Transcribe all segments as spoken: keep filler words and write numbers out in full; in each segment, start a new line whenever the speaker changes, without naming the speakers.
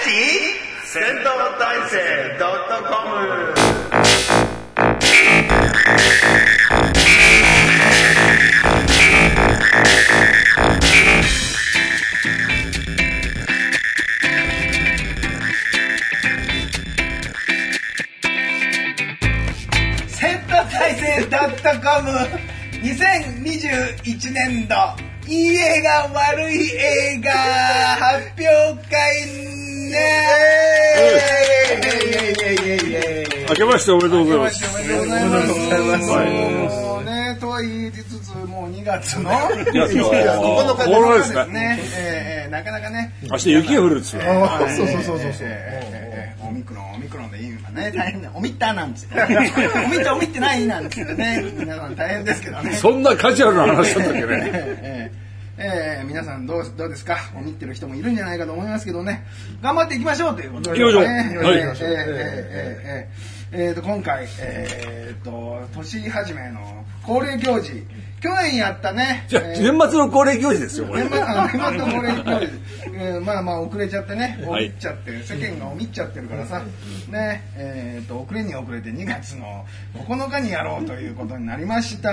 戦闘大生 .com。
戦闘大生 .com にせんにじゅういちねんどいい映画悪い映画発表会ねー。
明けましておめでとうございます。
おめでとうございます。もうね、とは言いつつもうにがつのここのかですね。えー、なかなかね。
明日雪が降るんですよ。
そうそうそうそうそう。オミクロンオミクロンでいいのかね、大変だ。オミッターなんですよ。オミってオミってないなんですよね。皆さん大変ですけどね。
そんなカジュアルな話だったっけね。
えーえー、皆さんどうどうですか。オミってる人もいるんじゃないかと思いますけどね。頑張っていきましょうということで、ね。
行きましょう。
はい。えー、えー、えー、えー、と今回えー、と年始めの恒例行事。去年やったね。
じゃあ、えー、年末の恒例行事ですよ。これ。
年末の恒例行事。えー、まあまあ遅れちゃってね。おみっちゃって、はい、世間がおみっちゃってるからさ。ね、えー、と遅れに遅れてにがつのここのかにやろうということになりました。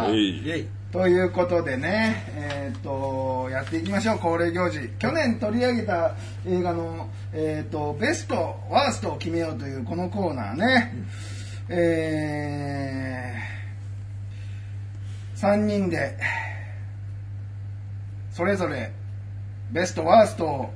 イエイということでね、えー、とやっていきましょう。恒例行事。去年取り上げた映画の、えー、とベストワーストを決めようというこのコーナーね、うん、えー、さんにんでそれぞれベストワーストを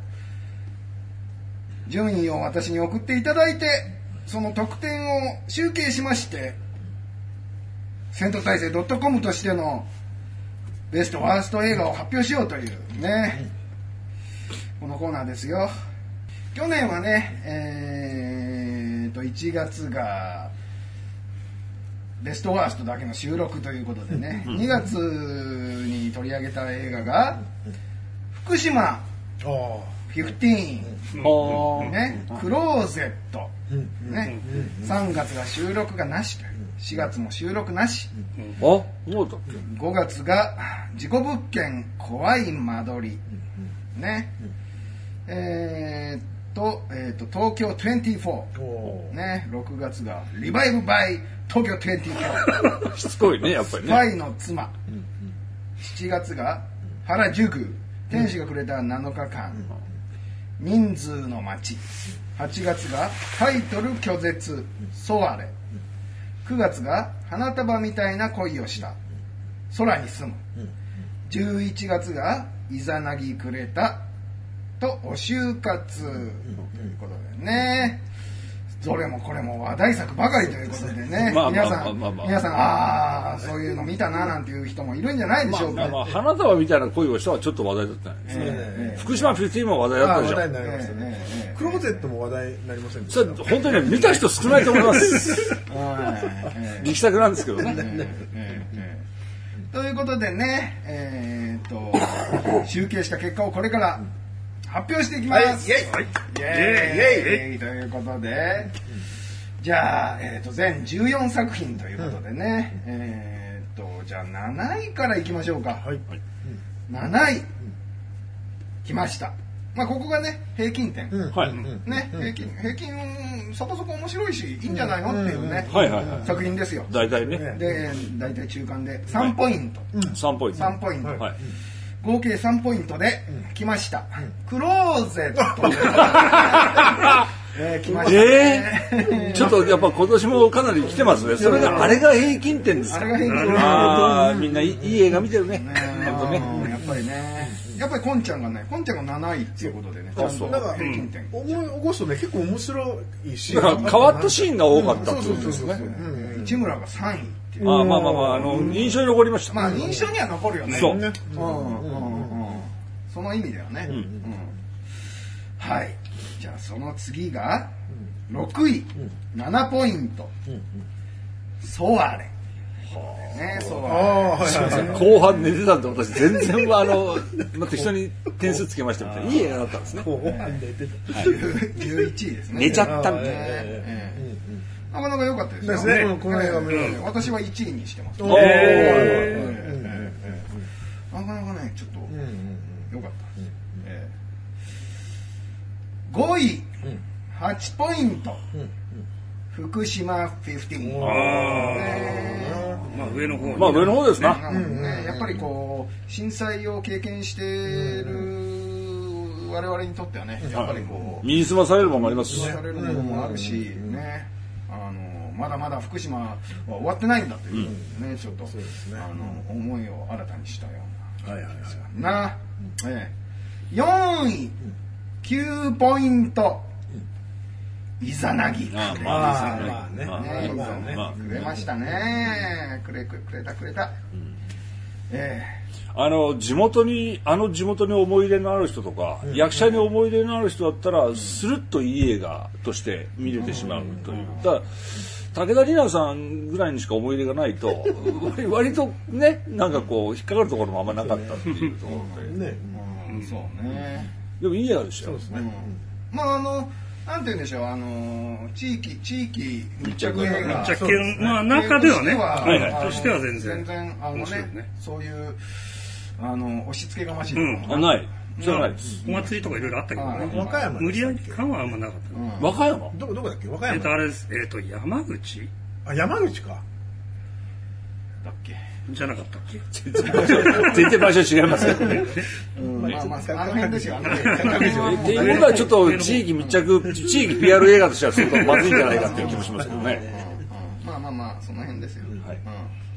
順位を私に送っていただいて、その得点を集計しまして戦闘大生 .com としてのベストワースト映画を発表しようというね、このコーナーですよ。去年はね、えー、といちがつがベストワーストだけの収録ということでね、にがつに取り上げた映画が福島じゅうご、ね、クローゼット、ね、さんがつが収録がなしという、しがつも収録なし、
あ、もうだっけ。
ごがつが事故物件怖い間取り、ね、えー、っと、えー、っと東京にじゅうよん、ね、ろくがつがリバイブバイ東京にじゅうよん
しつこいねやっぱりね。
スパイの妻、しちがつが原宿天使がくれたなのかかん、人数の街、はちがつがタイトル拒絶ソワレ、くがつが花束みたいな恋をした空に住む、じゅういちがつがイザナギくれたとお就活ということでね、どれもこれも話題作ばかりということでね、皆さん皆さんああそういうの見たななんていう人もいるんじゃないでしょうか。
まあまあ、花束みたいな恋をしたはちょっと話題だったんですね、えー、福島フィフティーンも話題だったでしょ。
話題になりましたね、えー、クローゼットも話題になりませんでした。
それ本当にね見た人少ないと思います力作なんですけどね、えー
えーえー、ということでね、えー、っと集計した結果をこれから発表していきます。はい、イエイ、はい、イエイイエイイエイということで、じゃあ、えー、と全じゅうよんさく品ということでね、うん、えー、とじゃあなないからいきましょうか。はい、なない、うん、来ました。まあここがね平均点、うん、はい、ね、平均平均そこそこ面白いしいいんじゃないのっていうね、はいはいはい、作品ですよ。
大体ね。
で大体中間でさんポイント、はい、さんポイントさんポイント、はい、合計さんポイントで来ました、うん、クローゼットえー、来ましたね、
えー、ちょっとやっぱ今年もかなり来てますね。それがあれが平均点ですか。あれが平均点。ああ、みんないい、いい映画見てるね。ね、
ね、やっぱりね、やっぱりこんちゃんがね、こんちゃんがなないっていうことでね、ちゃんと平均点。
思い起こすとね結構面白いし、
だから変わったシーンが多かったってことですね。
市村がさんいっていう。
ああ、まあまあまあ、あの印象に残りました。
まあ印象には残るよね。
そう。
その意味ではね。はい。じゃあその次がろくい、ななポイント、ソワレ、ね、ソワレ。
後半寝てたんで私全然あのまた人に点数つけましたみたいな、いい映画だったんですね。後半寝てた。
じゅういちいですね。
寝ちゃったみたい
な。なかなか良かったですね。この映画私はいちいにしてます。なかなかねちょっと良かった。 ごい、はちポイント、福島じゅうご。
まあ上の方。
まあ上の方ですな。
ね、やっぱりこう震災を経験している我々にとってはね、やっぱりこう
身につまされるものもありますし、
されるものもあるしね、あのまだまだ福島は終わってないんだというね、ちょっとあの思いを新たにしたような。はいはいはい。な、ええ、よんい、きゅうポイント。イザナギ。
まあ
まあね。
ね、くれましたね。くれくれたくれた。ええ。
あの地元にあの地元に思い入れのある人とか、うん、役者に思い入れのある人だったら、うん、スルッといい映画として見れてしまうという。だから武田里奈さんぐらいにしか思い入れがないと割とねなんかこう引っかかるところもあんまなかったっていうところで。ね、
うん、そうね。
でもいい映画でしたよ。
そうですね。うん、まああの。なんて言うんでしょう、あのー、地域地域密着映画、
密着系のまあ中ではね、
はいはい、
としては全然
全然あのね、ねそういうあの押し付けがましい、
うん、あない、じゃないです。
お祭りとかいろいろあったけどね、
和歌山
無理やり感はあんまなかった。
うん、和歌山？
どこどこだっけ？和歌山。
えっとあれですえっと山口？
あ山口か。
だっけ？
じゃなかったっけ？
全然場所違いますよね。
まあまああの辺ですよ。
っていうことはちょっと地域密着、地域 ピーアール 映画としては相当まずいんじゃないかっていう気もしますけどね。
まあまあまあその辺ですよ。はい。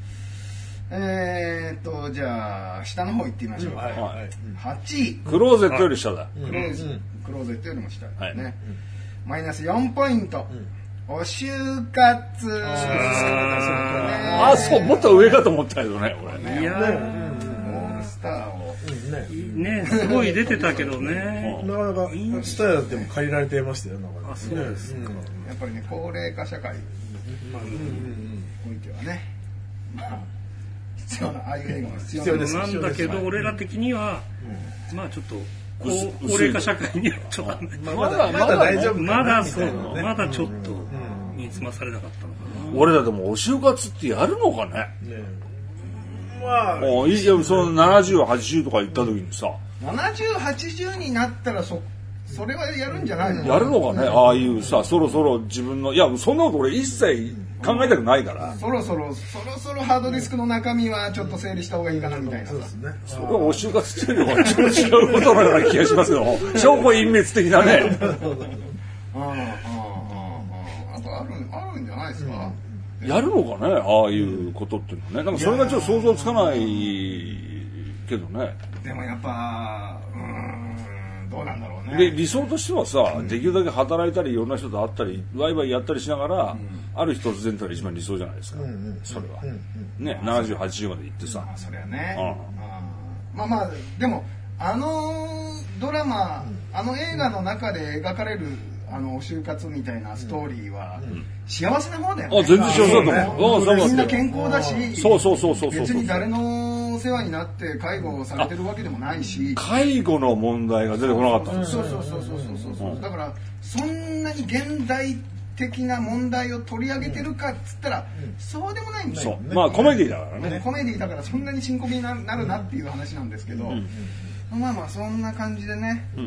えっとじゃあ下の方行ってみましょう。はい。はちい。
クローゼットより下だ。
クローゼットよりも下ですね。マイナスよんポイント。お就活。
ああ、そう、もっと上かと思ったけどね、これね。
いや、
オールスターを
ね、すごい出てたけどね。
なかなかスターでも借りられてましたよ。
あ、そうですか。
やっぱりね、高齢化社会においてはね、まあ必要なああいう映画も必要
なんだけど、俺ら的にはまあちょっと。高齢化社会にはちょっと
まだまだ大丈夫
まだそうまだちょっと身につまされなかったのかな。
俺らでもお就活ってやるのかね。
まあ
いいよ、そのななじゅうはちじゅうとか行った時にさ、
ななじゅうはちじゅうになったらそそれはやるんじゃないの？
やるのかね、ああいうさ、そろそろ自分のいやそんなこと俺一切考えたくないから、
そろそろそろそろハードディスクの中身はちょっと整理した方がいいかなみたいなさ。そうですね。
それはお就活っていうのはちょっと違うことのような気がしますよ。証拠隠滅的なね。
あああとあるあるんじゃないですか。
やるのかね、ああいうことっていうのはね。なんかそれがちょっと想像つかないけどね。
でもやっぱうーんどうなんだろうね。
で理想としてはさ、うん、できるだけ働いたりいろんな人と会ったりワイワイやったりしながら、うん、ある日突然というのが一番理想じゃないですか、うんうん、それは、うんうん、ね、ななじゅうはちじゅうまで行ってさ、
まあ、それはね、うん、まあまあでもあのドラマ、うん、あの映画の中で描かれるあの就活みたいなストーリーは、うん、幸せな方だよね。
あ、全然幸せだと思う。
みんな健康だし、
そうそうそうそうそう、
別に誰の世話になって介護をされてるわけでもないし、
介護の問題が出てこなかったんですよ。
そうそうそうそうそうそう、うん、だからそんなに現代的な問題を取り上げてるかっつったら、うん、そうでもないんだよ、ね、
まあコメディだからね。
コメディだからそんなに深刻になるなっていう話なんですけど、うんうんうん、まあまあそんな感じでね、うんうん、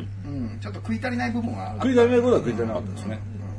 ちょっと食い足りない部分は
食い足りないことは食い足りなかったですね。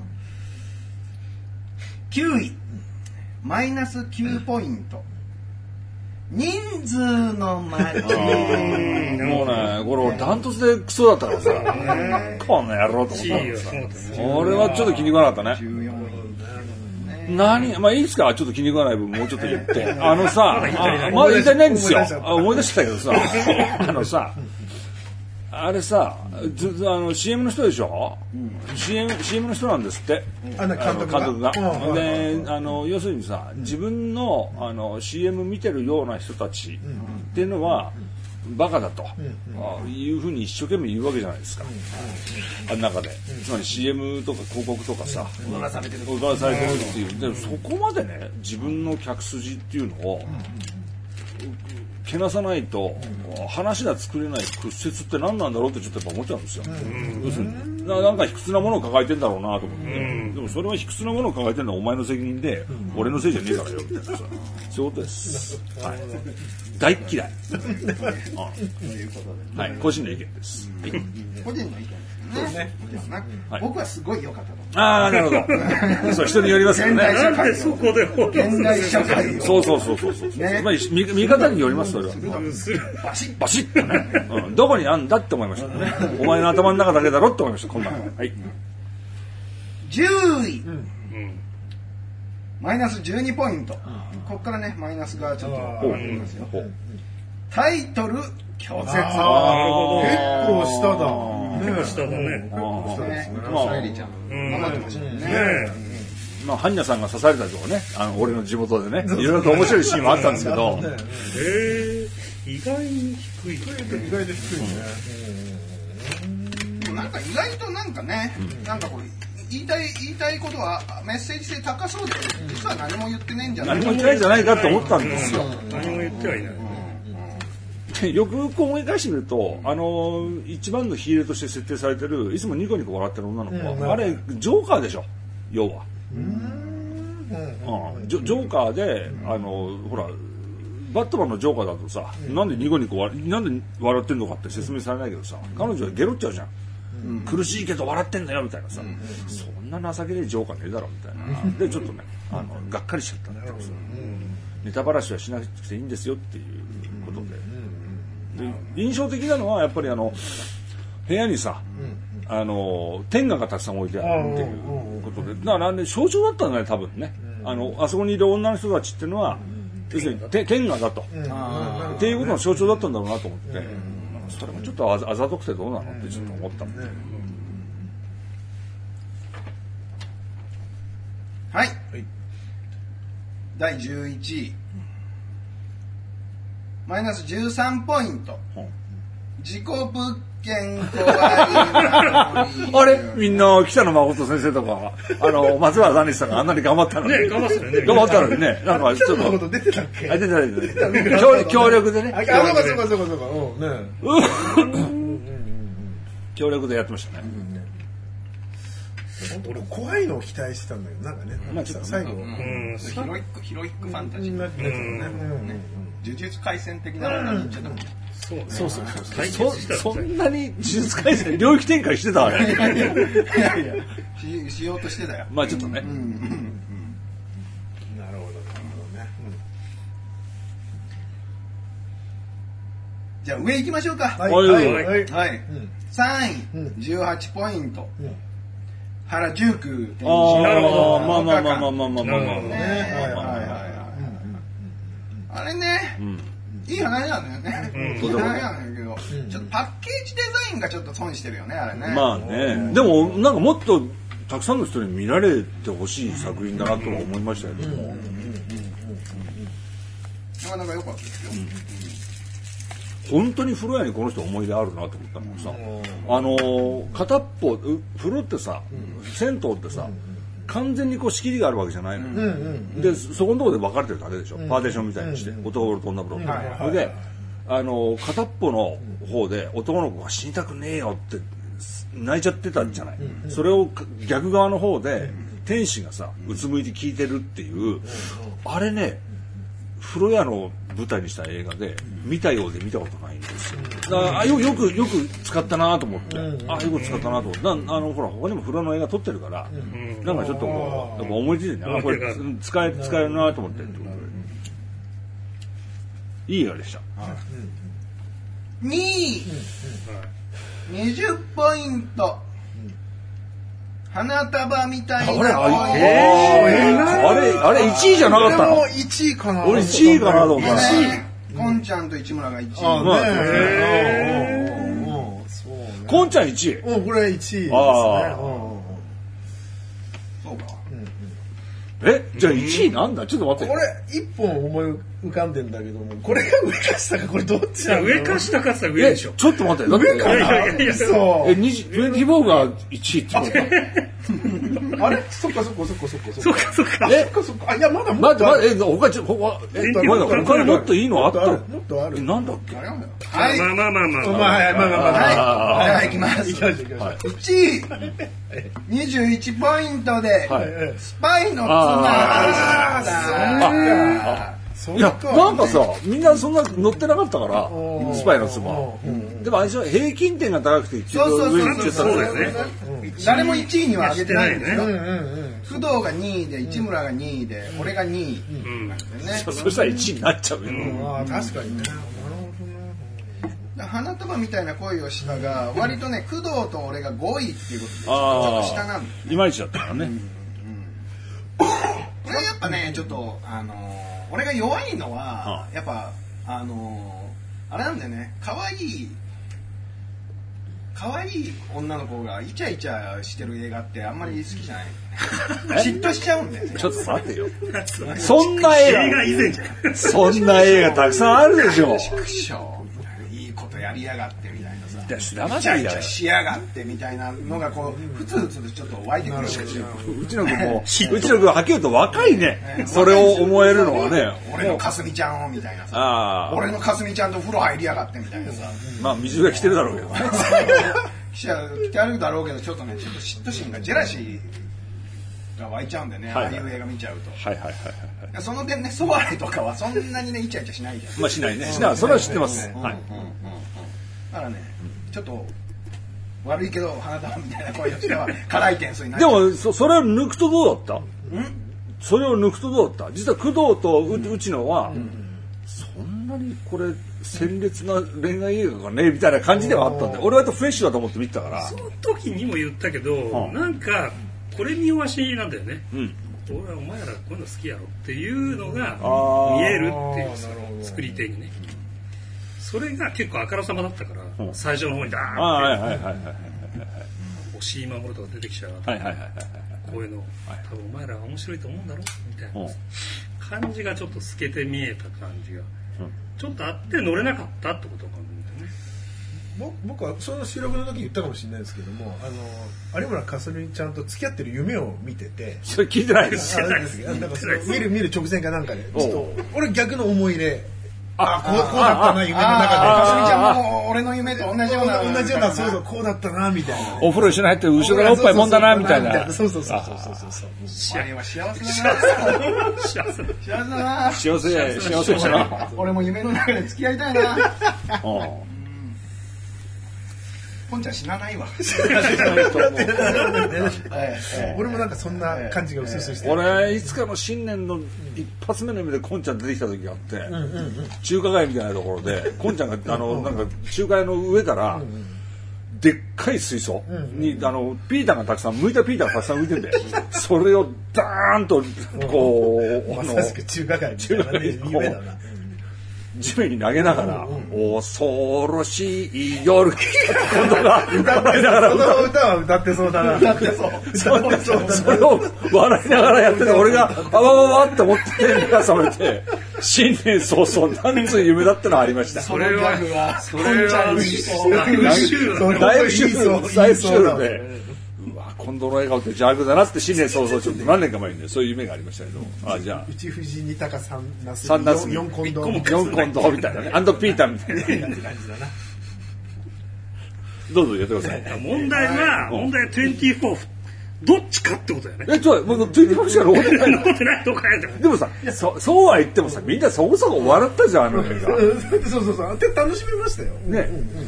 きゅういマイナスきゅうポイント、人数の街。もう
ね、これ俺ダントツでクソだったからさ、この野郎と思ったからさ、俺はちょっと気に食わなかったね。何、まあいいですか、ちょっと気に食わない分もうちょっと言って、あのさ、まだ言いたいないんですよ。思い出したけどさ、あのさ、あれさ、ずあの シーエム の人でしょ、うん、シーエム, シーエム の人なんですって、うん、あの監督が、監督が、うん、であの要するにさ、自分の、あの シーエム 見てるような人たちっていうのは、うん、バカだと、うん、いうふうに一生懸命言うわけじゃないですか、うん、あの中で、うん、つまり シーエム とか広告とかさ、踊らされてる踊らされてるっていう、でそこまでね、自分の客筋っていうのを、うんけなさないと、うん、話が作れない屈折って何なんだろうってちょっとやっぱ思っちゃうんですよ、うん、要するにな、なんか卑屈なものを抱えてんだろうなと思って、うん、でもそれは卑屈なものを抱えてるのはお前の責任で、うん、俺のせいじゃねえからよみたいなさ、そういうことです、はい、大嫌い、うん、はい、個人の意見です、はい、
個人の意見ですね。 僕はすごい良かったと思う。
ああ、なるほど。そう、人によりますよね。
なんでそこで
現代社会を。
そうそうそうそうそう。ね、まあ、見, 見方によります、それは。
バシッ
バシッとね、うん。どこにあんだって思いましたね。お前の頭の中だけだろって思いました、こんなの。はい。
じゅうい。マイナスじゅうにポイント。ここからね、マイナスがちょっと上がってきますよ。タイトル拒絶。
結構下だ。
結構下だね。
まあ、エリちゃん。頑張ってましたね。
まあ、ハンニャさんが刺されたとこね、あの、俺の地元でね、いろいろと面白いシーンもあったんですけど。
へえ、意外に低い。
意外と低いね。
なんか意外となんかね、なんかこれ、言いたい、言いたいことはメッセージ性高そうで、実は何も言ってねえんじゃない
何も言ってないんじゃないかと思ったんですよ。
何も言ってはいない。
よくよく思い返してみると、あの一番のヒールとして設定されてるいつもニコニコ笑ってる女の子は、うん、あれジョーカーでしょ、要は。うん、うん、ジ, ジョーカーで、あのほらバットマンのジョーカーだとさ、うん、なんでニコニコ笑なんで笑ってんのかって説明されないけどさ、彼女はゲロっちゃうじゃん、うん、苦しいけど笑ってんだよみたいなさ、うん、そんな情けないジョーカーねえだろみたいな、うん、でちょっとねあのがっかりしちゃったんだけどさ、ネタばらしはしなくていいんですよっていうことで。で印象的なのはやっぱりあの部屋にさ、うん、あの天下がたくさん置いてあるっていうことで、だからね象徴だったんだね多分ね、うん、あのあそこにいる女の人たちっていうのは、うん、要するに天下だと、うん、っていうことの象徴だったんだろうなと思って、うん、それもちょっとあざ、あざとくてどうなのってちょっと思ったんで、うん、
はい、はい、だいじゅういちいマイナスじゅうさんポイント。自己物件壊り
あれみんな北野誠先生とかあの松原ダニスさんがあんなに頑張ったのに
ね、頑張ったよね。
頑張ったのにね、なんかちょっと
北野誠出てたっけ？
あ、出てない出てない。協, 協力でね。
あ、そうかそうかそうかそうか。うんね。
協力でやってましたね。
俺怖いのを期待してたんだけどなんかね、まあちょっと最後、
うんヒロイックヒロイックファンタジーになってるね。呪術廻戦的なものに言っちゃったもん。
そうね。
そうそうそう。そそんなに呪術廻戦領域展開してたあれ。いやいや
ししようとしてたよ。
まあちょっとね。
なるほどなるほどね。
じゃあ上行きましょうか。
はいはい
はい。さんいじゅうはちポイント。原宿店主。
なるほど。
まあまあまあまあまあまあまあまあ。
はいはいはいはい。あれね、いい話なんだよね。いい話なんだけど、ちょっとパッケージデザインがちょっと損してるよね、あれね。
まあね。でもなんかもっとたくさんの人に見られてほしい作品だなとは思いましたよ。
なかなか良かったですよ。
本当に風呂屋にこの人思い出あるなと思ったのがさ、あの片っぽ風呂ってさ、銭湯ってさ、完全にこう仕切りがあるわけじゃないの、うんうん、でそこのところで分かれてるだけでしょ、うん、パーテーションみたいにして、うん、男風呂と女風呂、うん、それであの片っぽの方で男の子が死にたくねえよって泣いちゃってたんじゃない、うん、それを逆側の方で天使がさうつむいて聞いてるっていう、あれね風呂屋の舞台にした映画で見たようで見たことないんですよ。だからよくよく使ったなと思って、うん、あよく使ったなと思って、だあのほら他にも風呂の映画撮ってるから、うん、なんかちょっとこうやっぱ思いついてね、あこれ使え使えるなと思ってってことで、いい映画でした。
にいにじゅうポイント。花束みたいな。
あれあれ、えー、あれあれいちいじゃなかったの？
俺もいちいかな。
俺いちいかなと思った。
こんちゃんと市村がいちい。
あねえ。こんちゃんいちい。
うんこれいちいですね。
そうか。
えじゃあいちいなんだ？ちょっと待って。
これ一本思い浮かんでんだけども、これが上か下かこれどっちなの？
上か下かって上でしょ。
ちょっと待って。だって
上かな。いやいやいやそう。
えにじゅうよんがいちいってことか。
あれそっかそっかそっかそっか
そっかそっか。
えそっかそっか。あいやまだもっと。
待って待って他ちょ他えまだ他にもっといいのあった？
もっとある。
なんだっけ？
はい。
まあまあまあまあ。
まあまあまあまあ。
はい。はい、いきます。
いきましょういきましょう。
いちいにじゅういちポイントでスパイの妻でした。
いやなんかさみんなそんな乗ってなかったからスパイの妻。 でもあれでしょ、平均点が高くて一
そうそうそう
上に行っちゃった
そう
んだよ
ですね。
誰もいちいには上げてないんですよ。
うんうんうん。
工藤がにいで市村がにいで、俺がにいなんですよね。
そそしたらいちいになっちゃうよ。
ああ、確かにね。
花束みたいな恋をしたが割とね工藤と俺がごいっていうことでちょ
あ
っと下なんだよ
あ、いまいちだったからね。
俺はやっぱねちょっとあのー俺が弱いのはやっぱあのーあれなんだよね可愛い可愛い女の子がイチャイチャしてる映画ってあんまり好きじゃない嫉妬しちゃうんだよね
ちょっと待ってよ。そんな映
映
画、
画以前じゃん。
そんな映画たくさんあるでしょ。
くしょいいことやりやがってみたいなさ
いや知らな
イチャイチ
いや
ャしやがってみたいなのがこうふつふつとちょっと湧いてくるんですよ
うちの子も、うちの子ははっきり言うと若いね。それを思えるのはね。
俺のかすみちゃんをみたいなさ
ああ、
俺のかすみちゃんと風呂入りやがってみたいなさ
まあ水が来てるだろうけどね。
来てあるだろうけどちょっとねちょっと嫉妬心がジェラシーが湧いちゃうんでね、
はいはい
ああいう映画見ちゃうと
はいはいはいはい。
その点ねソワレとかはそんなにねイチャイチャしないじゃん
まあしないね。しない、それは知ってます。はい。
だからねちょっと悪いけど花束みたいな声としては辛い点数になっ
で
ちゃう
もそそれを抜くとどうだった？それを抜くとどうだった？実は工藤とう内野は、そんなにこれ鮮烈な恋愛映画がねみたいな感じではあったんで、俺はフレッシュだと思って見てたから。
その時にも言ったけど、
うん
なんかこれ見よわしなんだよね。
うん。
俺はお前らこういうの好きやろっていうのが
あー
見えるっていう作り手にね。それが結構あからさまだったから、
うん
最初の方にダ
ああ、はい
ーンって
はいはいはいはい
押井守とか出てきちゃう
はいはいはいはい。
こういうの多分お前ら面白いと思うんだろみたいな感じがちょっと透けて見えた感じがちょっとあって乗れなかったってことかもね。
僕僕はその収録の時言ったかもしれないですけども、あの有村架純ちゃんと付き合ってる夢を見てて、
それ聞いてないです。
あれですけどなんかその見る見る直前かなんかでちょっと俺逆の思い入れ、あこうこうだったな夢の
かすみ
中
ちゃんも俺の夢と同じような
で同じようなそうそうこうだったなみたいな。
お風呂一緒に入って後ろからおっぱいもんだなみたいな。
そうそうそうそうそうそう。
あれは幸せだな
幸せだ
幸せだな
幸せや幸せやしな。
俺も夢の中で付き合いたいな
うん
ポンちゃん死なないわ
俺もなんかそんな感じが薄々して。
俺いつかの新年の一発目の夢でこんちゃん出てきた時があって、中華街みたいなところでこんちゃんがあのなんか中華屋の上からでっかい水槽にあのピーターがたくさん剥いたピーターがたくさん浮いてんで、それをダーンとこうあの
まさしく中華街みたいなね夢だな。
地面に投げながら恐ろしい夜今度が笑いながら
その歌は歌ってそうだな。歌ってそう。歌ってそうだな。
それを笑いながらやってて、俺があわわわって思って目が覚めて新年早々なんつう夢だったのありました。
それは
それは
だいぶシュールだ
だいぶシュールだいぶシュールで、うわ今度の笑顔って邪悪だなって新年早々ちょっと何年か前にねそういう夢がありましたけど、あじゃあ
内藤二鷹三ナス
三ナス
四コンド
四コンドみたいなね、アンドピーターみたいな
感じだな。
どうぞやってください。
問題は問題はにじゅうよんどっちかってことだよね。
えちょっともうにじゅうよんしか残ってない。
残ってないとかやで
でもさ、そそうは言ってもさ、みんなそこそこ笑ったじゃんあの映画。
そうそうそう。で楽しみましたよ。
ね、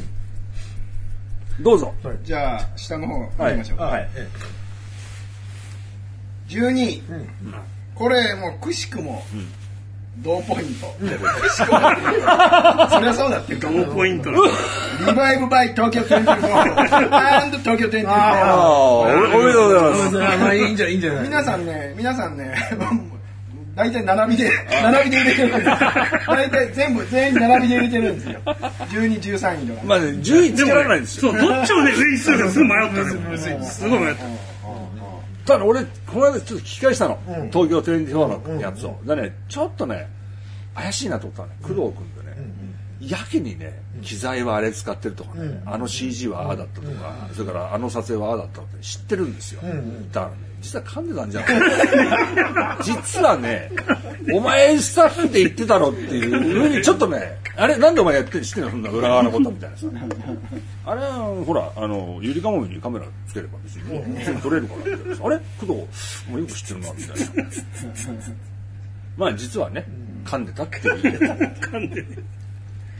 どうぞ。
じゃあ下の方見てみましょうか、
はい。
じゅうにい、これもうくしくも同ポイント、そりゃそうだっていうか
同ポイントな
リバイブバイ東京にじゅうよん and 東京にじゅうよん。
ああ、おめでとうございます。
まあいいんじゃいいんじゃない。
皆さんね皆さんね大体並びで並びで入れてるんですよ。大体全部全員並びで入れてるんですよ。じゅうに、じゅうさんいとか、
まあね、じゅういつけられないんですよ。
そうどっちをね上にするかすぐ迷ったの。すごい迷った。
ただ俺この間ちょっと聞き返したの、東京テレビフォーのやつを。だねちょっとね怪しいなと思ったのね、工藤君でね、やけにね機材はあれ使ってるとかね、あの シージー はああだったとか、それからあの撮影はああだったって知ってるんですよ。だからね実は噛んでたんじゃない実はねお前スタッフで言ってたろっていうふうにちょっとね、あれなんでお前やってる知ってんのそんな裏側のことみたいなさあれはほらあのゆりかもめにカメラつければ別に別に撮れるからみたいな、あれ工藤お前よく知ってるなみたいなまあ実はね噛んでたっていう
噛んでね。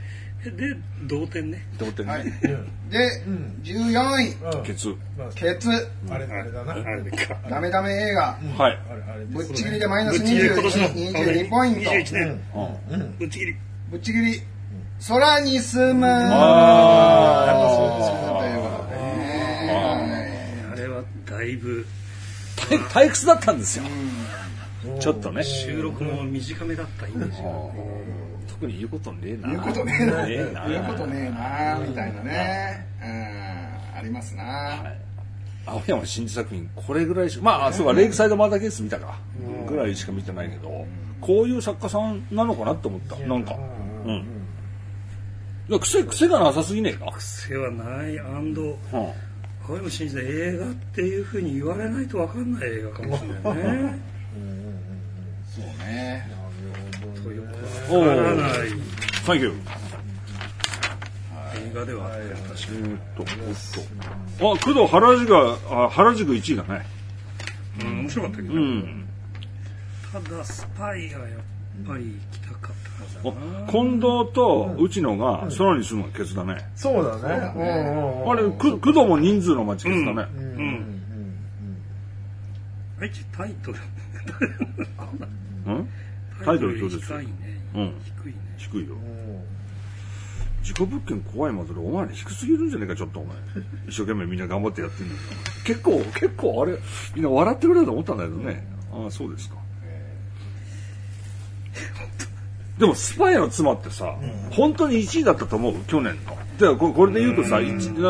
で同点ね。
同点ね、
はい、で、うん、じゅうよんい、
うん、
ケツ、
あれあれだな、あれか
ダメダメ映画、
うん、はい、
ぶっちぎりでマイナスにじゅうにポイント、
にじゅういちねん、うん、ぶっちぎり
ぶっちぎり空に住む、
ああ、やっぱそうです
ということでね、
あれはだいぶ
退屈だったんですよ、うん、ちょっとね
収録も短めだったイメージが
特に言うことねえな
言うことねえな言うことねえなみたいなね、うん、ありますな、はい、
青山真司作品これぐらいしかまあそうかレイクサイドマーダーケース見たかぐらいしか見てないけどこういう作家さんなのかなって思ったなんかうんいや癖癖がなさすぎねえか
癖はないアンド、うん青山真司で映画っていう風に言われないと分かんない映画かもしれないね
そうね
とよく分からない
サンキュー
映画ではあったよ確かに
えーっとおっとあ工藤原宿があ原宿いちいだね
うん面白かったけど、うん、ただスパイがやっぱり行きたかった
近藤と内野が空に住むケツだね。
そうだね。
あれ工藤も人数の町ケツだね。
あいつタイトル。
タイトルどうです？
低いね。
低いね。低いよ。事故物件怖いまずでお前ら低すぎるんじゃねえかちょっとお前。一生懸命みんな頑張ってやってるんだけど。結構結構あれみんな笑ってくれると思ったんだけどね。ああそうですか。でもスパイの妻ってさ、うん、本当にいちいだったと思う去年の。でこれで言うとさ、うん、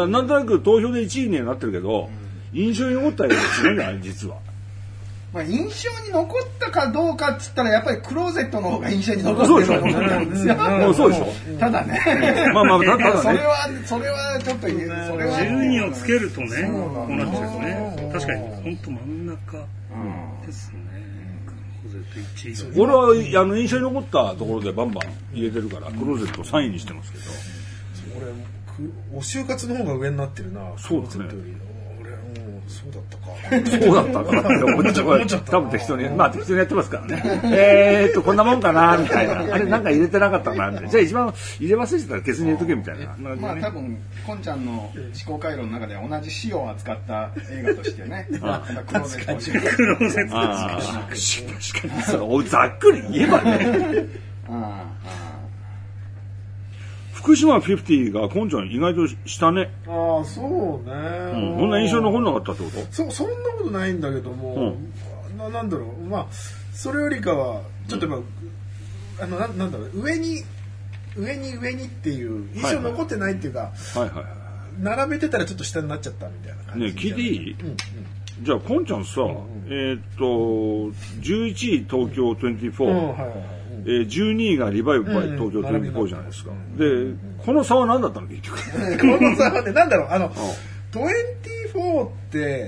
なんとなく投票でいちいにはなってるけど、うん、印象に残ったようですよね実は。
まあ印象に残ったかどうかっつったらやっぱりクローゼットの方が印象に残ってると思うんですよ。
もうそうでしょ。
ただね。
まあまあただね。
それはそれはちょっと言える。それは
順位をつけるとね、こうなっちゃうね。確かに本当真ん中ですね。
俺はあの印象に残ったところでバンバン入れてるからクローゼットさんいにしてますけど
俺お就活の方が上になってるな
そうですね
俺もうそうだったか
そうだったかって思っちゃう多分適当にまあ適当にやってますからねえーっとこんなもんかなみたいなあれなんか入れてなかったなみたいなじゃあ一番入れ忘れてたらケツに入れとけみたいな
まあ多分こんちゃんの思考回路の中では同じ仕様を扱った映画としてねクローゼットをして
クローゼット
あ確かにそうざっくり言えばねああ福島フィフティがこんちゃん意外としたね
ああそうね、
うん、こんな印象残んなかったってこと
そそんなことないんだけども、うん、な, なんだろうまあそれよりかはちょっとまあ、うん、あの な, なんだろう上に上に上にっていう印象残ってないっていうか、はいはいはい、並べてたらちょっと下になっちゃったみたいな感じ
ね聞いていい、うんうん、じゃあこんちゃんさ、うんうん、えー、っとじゅういちい東京にじゅうよん、うんはいはいえー、じゅうにいがリバイブバイ東京にじゅうよんじゃないですか、うん、で、うん、この差は何だったの結局
この差はねなんだろうあの、うん、にじゅうよんって、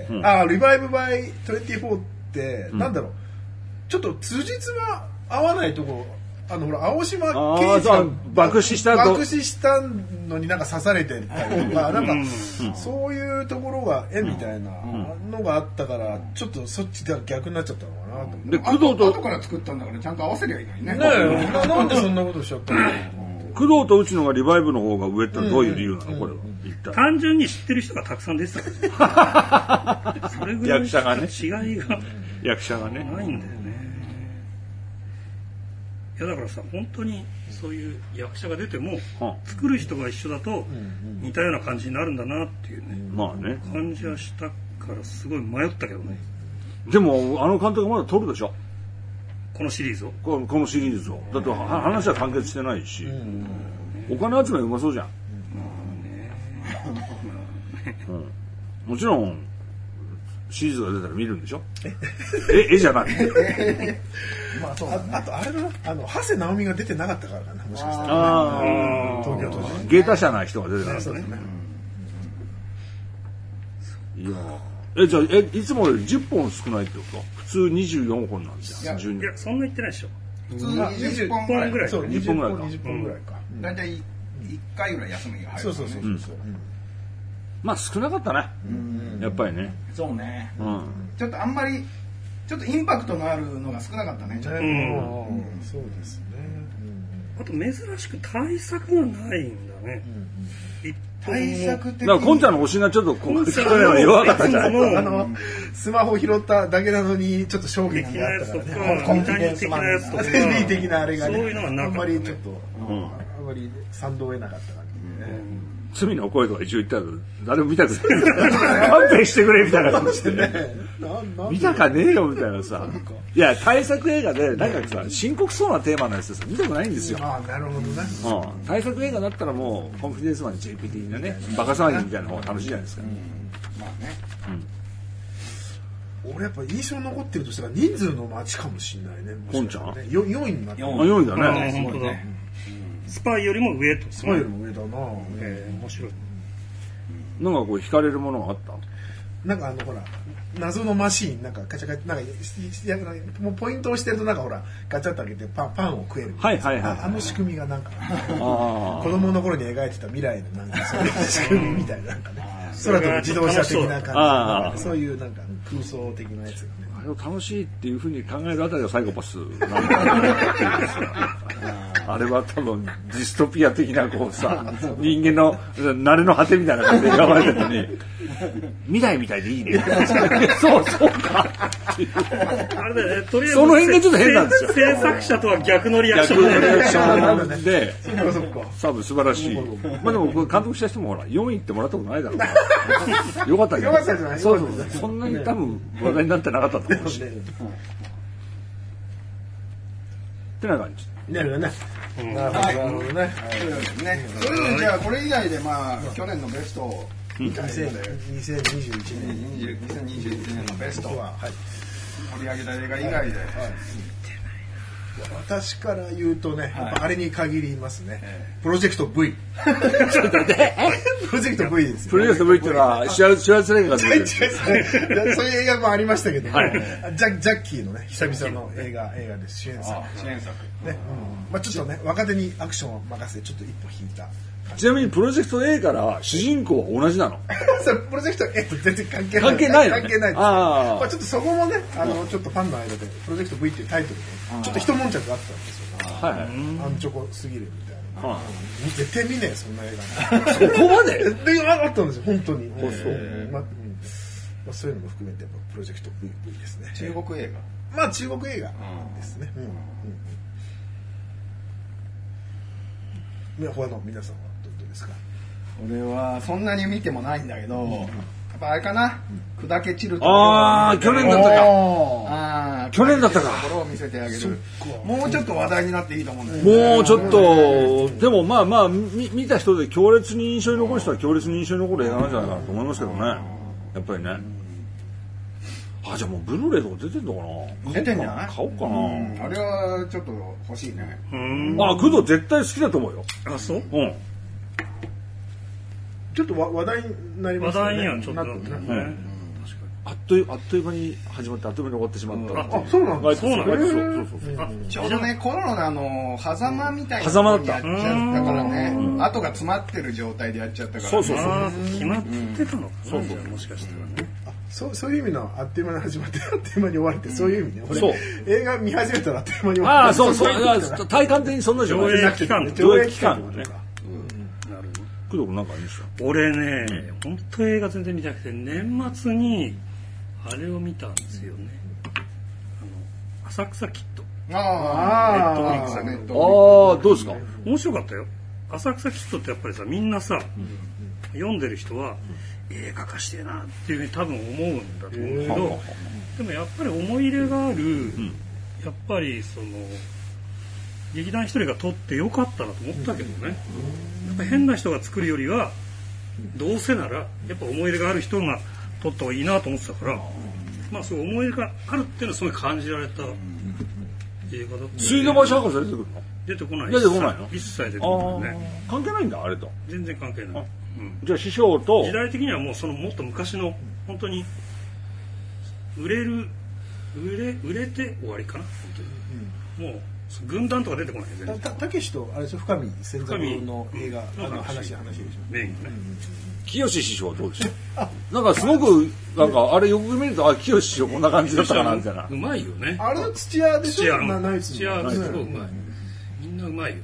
うん、あリバイブバイにじゅうよんって、うん、なんだろうちょっと辻褄合わないとこあのほら青島刑事が
爆死した
爆死したのになんか刺されてたりとかなんかそういうところが絵みたいなのがあったからちょっとそっちが逆になっちゃったのかなと思って。
で工藤と後から作ったんだからちゃんと合わせりゃいいのにね。ね
えな, なんでそんなことしちゃったの？
工藤と内野がリバイブの方が上ってどういう理由なのこれは？
単純に知ってる人がたくさん出てたからそれぐらい
役者がね
違いが
役者がね
ないんだよね。いやだからさ本当にそういう役者が出ても、うん、作る人が一緒だと似たような感じになるんだなっていうね、
まあね
感じはしたからすごい迷ったけどね。
でもあの監督まだ撮るでしょ
このシリーズを
この、このシリーズをだって話は完結してないし、うん、お金集めうまそうじゃん、まあねうん、もちろんシリーズが出たら見るんでしょえ絵じゃなくて
まあそう、ね、あ, あとあれだなあの長谷直美が出てなかったからかなもしかしたら、
あ東京都で芸達者な人が出てなかったね、うん、いやえじゃあえいつもよりじゅっぽん少ないってこと普通にじゅうよんほんなんですよ。
いやいやそんな言ってないでしょ
普通ににじゅっぽんぐらいぐらい
そうにじゅっぽんぐらいか
にじゅっぽんぐらいか
だいたいいっかいぐらい休みが入る
そうそうそうそう、うん、
まあ少なかったねやっぱりね
そうね、うん、ちょっとあんまりちょっとインパクトのあるのが少なかったねちょっと、うん
うん、そうですね、
あと珍しく対策がないんだね、うんうん、
対策的に
だからコンちゃんの推しがちょっとこう聞こえない弱かったじゃん。
あのスマホ拾っただけなのにちょっと衝撃があったからね。
コンフィデンスマン的なやつとか、
テレビ的なあれがね。
そういうのはなかったね。
あんまりちょっと、うん、あんまり賛同を得なかった感じでね。
罪の声とか一応言ったら誰も見たくない勘弁してくれみたいな感じでね見たかねえよみたいなさ、いや対策映画でなんかさ深刻そうなテーマのやつです見たくないんですよ。
ああなるほどね、
うん、対策映画だったらもうコンフィデンスマンに ジェイピーティー のねバカ騒ぎみたいな方が楽しいじゃないですか、うん、
まあね、
うん、俺やっぱ印象に残ってるとしたら人数の街かもしれないね。
ポンちゃん
よんいになってる。
あよんいだね。
本当だ。スパイよりも上と。
スパイよりも上だな。
えー、面白い。
なんかこう惹かれるものがあった。
なんかあのほら謎のマシーンなんかカチャカチャなんかやもうポイントをしてるとなんかほらガチャッと開けてパンパンを食える。
はいはいはい。
あの仕組みがなんか子供の頃に描いてた未来のなんかそういう仕組みみたいななんかね。空飛ぶ自動車的な感じ。そういうなんか空想的なやつがね。
あれを楽しいっていうふうに考えるあたりがサイコパスなんだあれは多分ディストピア的なこうさ人間の慣れの果てみたいな感じで描かれてるのに未来みたいでいいねそうそうか
あれだよね、とりあえず
その辺がちょっと変なんですよ。
制作者とは逆のリアクション
逆のリアクションで
そっか
多分素晴らしい。まあでも監督した人もほらよんいってもらったことないだろうからよかったけど
よかったじゃない。
そうそうそんなに多分話題になってなかったと思うしってな感じ
なるほどね。なるほどね。
ね。それでじゃあこれ以外でまあ去年のベストを
にせんにじゅういちねん
にせんにじゅういちねんのベストは取り上げた映画以外で。
私から言うとね、あれに限りますね。プロジェクト V。プロジェクト V です。
プロジェクト V っていうのはシュワルツェネッガーが出てる。
そういう映画もありましたけど、ジャジャッキーのね久々の映画映画です。主演作。
主演作。
ね、まあちょっとね若手にアクションを任せてちょっと一歩引いた。
ちなみにプロジェクト A から主人公は同じなの？
それプロジェクト A と全然関係ない。
関係ないのね。
関係ないです。
あ
まあちょっとそこもね、あのちょっとファンの間でプロジェクト V っていうタイトルでちょっと一悶着あったんですよ。
はいはい。
アンチョコすぎるみたいな。絶対見ねえそんな映
画。そこまで？
であったんですよ本当に。そうまあそういうのも含めてプロジェクト V ですね。
中国映画。
まあ中国映画ですね。うん。他の皆さんはどうですか？
俺はそんなに見てもないんだけど、やっぱあれかな、砕け散ると
ああ去年だったか。
ああ
去年だったか。
ところを見せてあげる。もうちょっと話題になっていいと思うんだけど。
もうちょっとでもまあまあ見見た人で強烈に印象に残る人は強烈に印象に残る映画なんじゃないかなと思いますけどね。やっぱりね。あじゃあもうブルーレイとか出てんのかな。
出てんじゃない？
買おうかな。
あれはちょっと欲しいね。
あ工藤絶対好きだと思うよ。
あそう？
うん。
ちょっと話題になりますね。
話題にはちょっとなってね。
あっというあっという間に始まってあっという間に終わってしまった。
あそうなんだ。
そうなんだ。そうそうそう。
ちょうどねコロナの狭間みたいな
狭間だった。
やっちゃったからね。後が詰まってる状態でやっちゃったから。
そうそうそう。
決まってたのかな。そうそうもしかしたらね。
そうそういう意味のあっという間に始まってあっという間に終わるってそういう意味ね。俺映画見始めたらあっという間に終わる。
ああそうそう体感的にそんなじゃない。
上映期間
上映期間ね。工藤君なんかありました？
俺ね、本当映画全然見たくて年末にあれを見たんですよね。あの浅草キッド。
ああ、ネットフリックス、ネットフリックス。
ああ、どうですか？
面白かったよ。浅草キッドってやっぱりさ、みんなさ、読んでる人は映画化してえなっていうふうに多分思うんだと思うけど、でもやっぱり思い入れがある、やっぱりその劇団一人が撮ってよかったなと思ったけどね。やっぱ変な人が作るよりはどうせならやっぱ思い入れがある人が撮った方がいいなと思ってたから、まあそう思い入れがあるっていうのはすごい感じられた映画だった。
水道橋博士出てくるの？
出てこない。
出てこないの？
一切出てこないね。
関係ないんだあれと。
全然関係ない。
うん、じゃあ師匠と
時代的にはもうそのもっと昔の本当に売れる売れ売れて終わりかな本当に、うん、もう軍団とか出てこない全然。
たけしとあれですよ深見千三郎の映画あの話話でしょ。
メインがね。
清志師匠はどうでしょう？なんかすごくなんかあれよく見るとあ清志師匠こんな感じだったかなみたいな。
うまいよね。
あれ土屋でしょ。
土屋土屋すごいうまい。みんなうまいよ。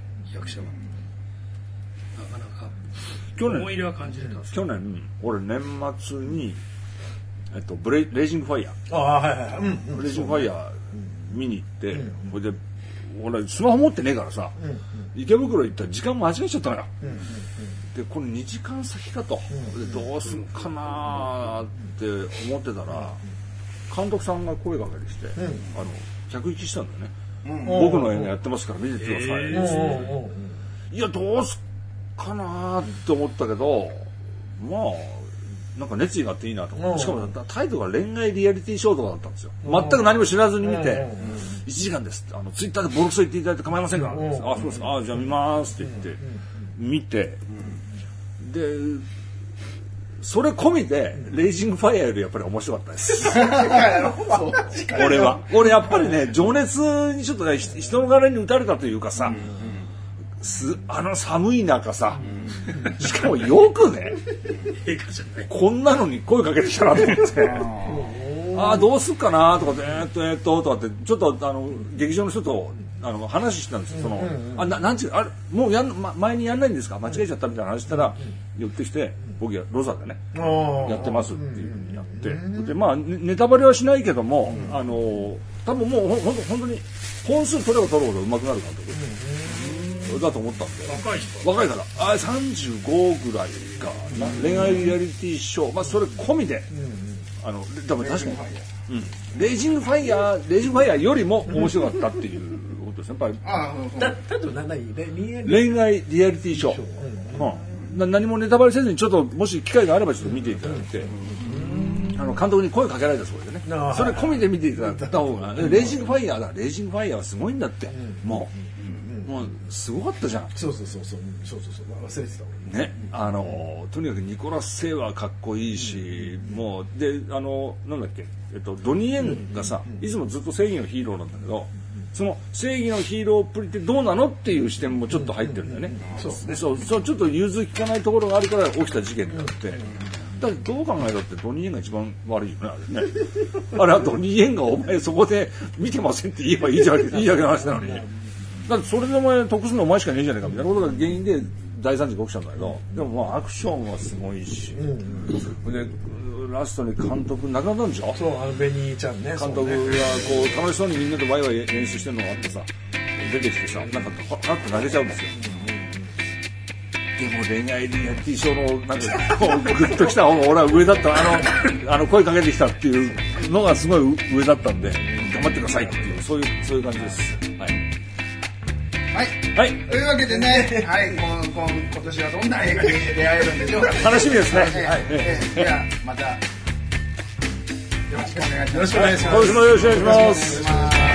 役者はなかなか
去年
思い入れは感じれたんですけど
去年俺年末に、えっと、ブレレイジングファイヤー
ああはいはいはい、うんうん、
ブレイジングファイヤー見に行って、うん、それで俺スマホ持ってねえからさ、うんうん、池袋行ったら時間間違えちゃったのよ、うんうんうん、でこれにじかん先かと、うん、でどうすんかなって思ってたら監督さんが声かけてきて、うん、あの客引きしたんだよね、うん、僕の映画やってますから見ててください、えー、いやどうすかなって思ったけどまあなんか熱意があっていいなと思って、しかもタイトルが恋愛リアリティショーとかだったんですよ。全く何も知らずに見て、いちじかんですって、あのツイッターでボロクソ言っていただいて構いませんか、あ、そうですか、あ、じゃあ見ますって言って見て、でそれ込みでレイジングファイアよりやっぱり面白かったです俺は俺やっぱりね情熱にちょっとね人の柄に打たれたというかさ、すあの寒い中さ、しかもよくねこんなのに声かけてきたなと思ってああどうすっかなとかでえーっとえーっととかってちょっとあの劇場の人とあの話してたんですよ。そのあななんちゅうあれもうやん、ま、前にやんないんですか間違えちゃったみたいな話したら寄ってきて僕やロザでねやってますっていうふうにやってでまあネタバレはしないけどもあの多分もうほんほん本当に本数取れば取るほど上手くなる監督だと思ったんで
若い人
若いからあさんじゅうごぐらいかな、恋愛リアリティショー、まあ、それ込みで、あの多分確かに、うん、レイジングファイヤーレイジングファイヤーよりも面白かったっていうことですねやっぱり
だだと何
恋愛リアリティショー、うんうん、何もネタバレせずにちょっともし機会があればちょっと見ていただいて、あの監督に声かけられたそうでねそれ込みで見ていただいた方がレイジングファイヤーだレイジングファイヤーはすごいんだって、もうもうすごかったじゃん。
そうそうそうそうそうそうそう忘れてたもん
ね。あのとにかくニコラス・セイはかっこいいし、うん、もうであのなんだっけえっとドニー・イエンがさ、うん、いつもずっと正義のヒーローなんだけど、うん、その正義のヒーローっぷりってどうなのっていう視点もちょっと入ってるんだよね。うん、そうでそうそうちょっと融通きかないところがあるから起きた事件であって。うんだってどう考えたってドニー・イエンが一番悪いよねあれね。あれはドニー・イエンがお前そこで見てませんって言えばいいじゃんいいだけの話なのに。だってそれでお前得するのお前しかねえじゃねえかみたいなことが原因で大惨事が起きたんだけど、でもまあアクションはすごいし、うんうん、でラストに監督亡くなったんでしょ。
そうあのベニーちゃんね。
監督がこう楽しそうにみんなでワイワイ演出してるのがあってさ出てきてさなんかパッと投げちゃうんですよ。でも恋愛リアリティショーのなんかこうグッときた方が俺は上だったあのあの声かけてきたっていうのがすごい上だったんで頑張ってくださいっていうそういうそういう感じです。はい。
はい、はい、というわけでね、はい、今今今年はどんな映画に出会えるんでしょうか。
楽しみですね。はい、
えー、ではまたよろしくお願いします。
よろしくお願いします。今年もよろしくお願いします。